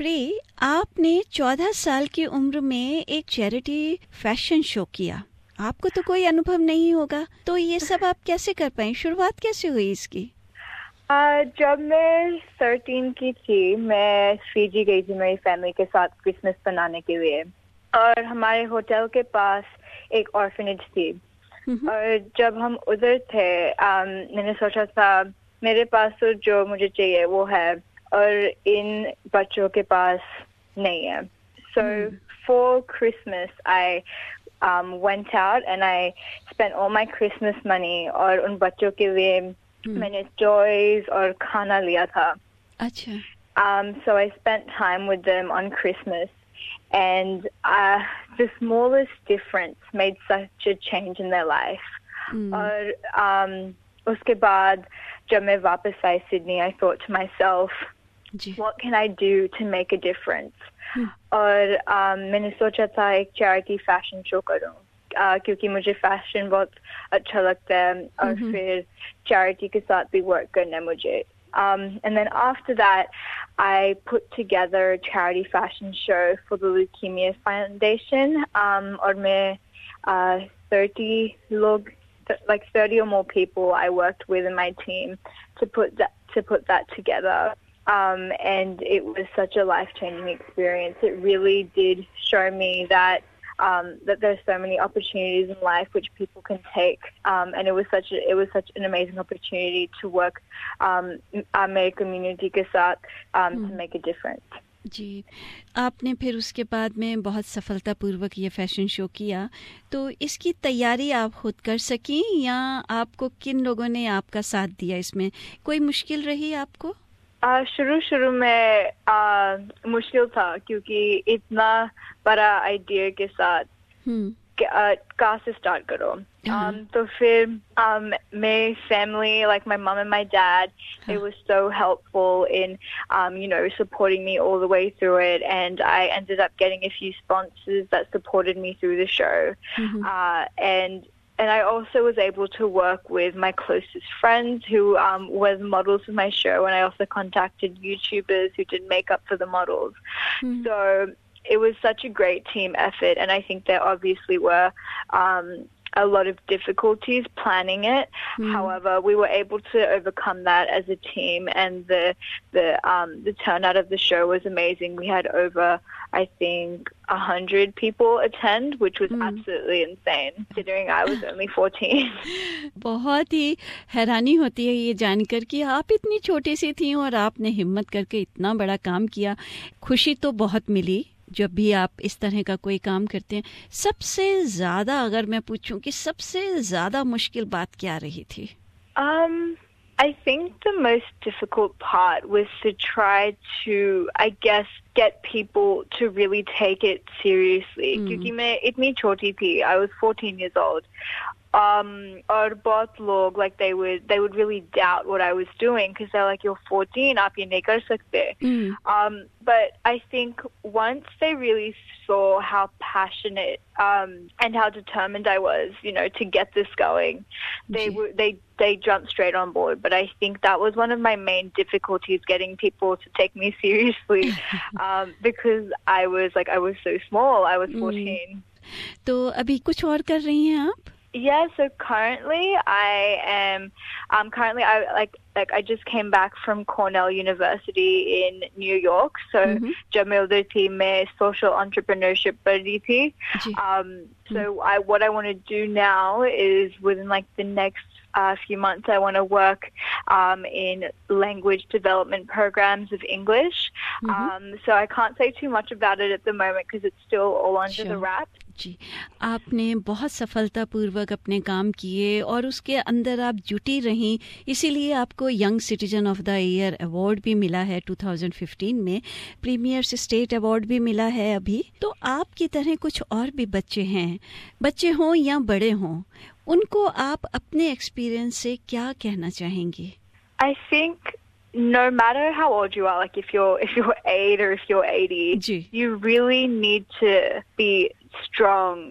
Pre, आपने 14 साल की उम्र में एक चैरिटी फैशन शो किया। आपको तो कोई अनुभव नहीं होगा, तो ये सब आप कैसे कर पाए? शुरुआत कैसे हुई इसकी? जब मैं 13 की थी, मैं फिजी गई थी मेरी फैमिली के साथ क्रिसमस मनाने के लिए, और हमारे होटल के पास एक ऑर्फनेज थी। और जब हम उधर थे, मैंने सोचा था मेरे पास तो जो मुझे चाहिए वो है, और इन बच्चों के पास नहीं है। So for Christmas, I went out and I spent all my Christmas money, और उन बच्चों के लिए मैंने toys और खाना लिया था। अच्छा। So I spent time with them on Christmas, and the smallest difference made such a change in their life. और उसके बाद जब मैं वापस आई Sydney, I thought to myself, what can I do to make a difference? और मैंने सोचा था एक चैरिटी फैशन शो करूं, क्योंकि मुझे फैशन बहुत अच्छा लगता है, और फिर चैरिटी के साथ भी वर्क करना है मुझे. And then after that, I put together a charity fashion show for the Leukemia Foundation. और मैं 30 लोग, like 30 or more people I worked with in my team to put that together. And it was such a life-changing experience. It really did show me that there's so many opportunities in life which people can take, and it was such an amazing opportunity to work मेरे community के साथ to make a difference. जी, आपने फिर उसके बाद में बहुत सफलतापूर्वक ये फैशन शो किया, तो इसकी तैयारी आप खुद कर सकी या आपको किन लोगों ने आपका साथ दिया? इसमें कोई मुश्किल रही आपको? शुरू में मुश्किल था, क्योंकि इतना बड़ा आइडिया के साथ कहाँ से स्टार्ट करो. तो फिर my family, like my mom and my dad, they were so helpful in supporting me all the way through it, and I ended up getting a few sponsors that supported me through the show. And I also was able to work with my closest friends who were the models of my show, and I also contacted YouTubers who did makeup for the models. So it was such a great team effort, and I think there obviously were a lot of difficulties planning it. However, we were able to overcome that as a team, and the turnout of the show was amazing. We had over, I think, 100 people attend, which was absolutely insane, considering I was only 14. बहुत ही हैरानी होती है ये जानकर कि आप इतनी छोटी सी थी और आपने हिम्मत करके इतना बड़ा काम किया. खुशी तो बहुत मिली जब भी आप इस तरह का कोई काम करते हैं. सबसे ज्यादा अगर मैं पूछूं कि सबसे ज्यादा मुश्किल बात क्या रही थी? I think the most difficult part was to try to, I guess, get people to really take it seriously. क्योंकि मैं इतनी छोटी थी, I was 14 years old. और बहुत लोग, like they would really doubt what I was doing, because they're like, you're 14, आप ये नहीं कर सकते. But I think once they really saw how passionate and how determined I was, to get this going, they jumped straight on board. But I think that was one of my main difficulties, getting people to take me seriously, because I was so small. I was 14. तो अभी कुछ और कर रही हैं आप? Yeah, so currently I just came back from Cornell University in New York. So जब मैं उधर थी, मैं social entrepreneurship पढ़ रही थी. So what I want to do now is, within like the next few months, I want to work in language development programs of English. So I can't say too much about it at the moment because it's still all under the wrap. जी, आपने बहुत सफलतापूर्वक अपने काम किए और उसके अंदर आप जुटी रहीं, इसीलिए आपको young citizen of the year award भी मिला है 2015 में. प्रीमियर्स स्टेट अवार्ड भी मिला है अभी. तो आपकी तरह कुछ और भी बच्चे हैं, बच्चे हों या बड़े हों, उनको आप अपने एक्सपीरियंस से क्या कहना चाहेंगे? I think no matter how old you are, like if you're 8 or if you're 80, you really need to be strong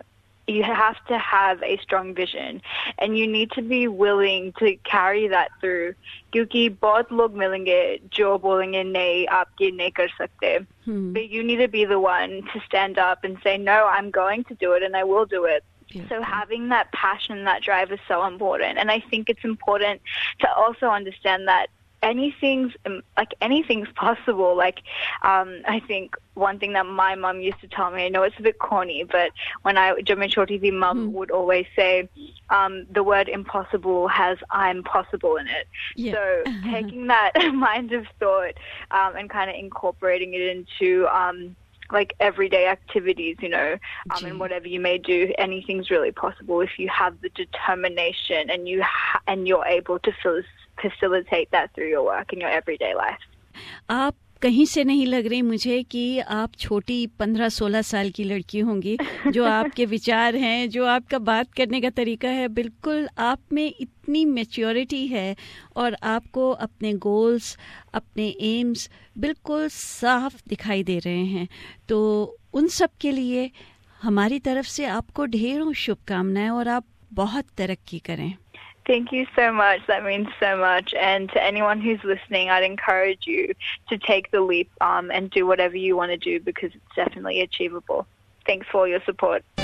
you have to have a strong vision and you need to be willing to carry that through. क्योंकि बहुत लोग मिलेंगे जो बोलेंगे नहीं आप ये नहीं कर सकते. But you need to be the one to stand up and say, no, I'm going to do it and I will do it. Yeah. So having that passion, that drive is so important. And I think it's important to also understand that anything's possible. Like, I think one thing that my mom used to tell me, I know it's a bit corny, but jab main choti thi, mom would always say, the word impossible has I'm possible in it. Yeah. So taking that mind of thought, and kind of incorporating it into, like everyday activities, you know, and whatever you may do, anything's really possible if you have the determination and you're able to facilitate that through your work in your everyday life. आप कहीं से नहीं लग रही मुझे कि आप छोटी 15-16 साल की लड़की होंगी. जो आपके विचार हैं, जो आपका बात करने का तरीका है, बिल्कुल आप में इतनी मैच्योरिटी है और आपको अपने गोल्स, अपने एम्स बिल्कुल साफ दिखाई दे रहे हैं. तो उन सब के लिए हमारी तरफ से आपको ढेरों शुभकामनाएं और आप बहुत तरक्की करें. Thank you so much. That means so much. And to anyone who's listening, I'd encourage you to take the leap and do whatever you want to do because it's definitely achievable. Thanks for all your support.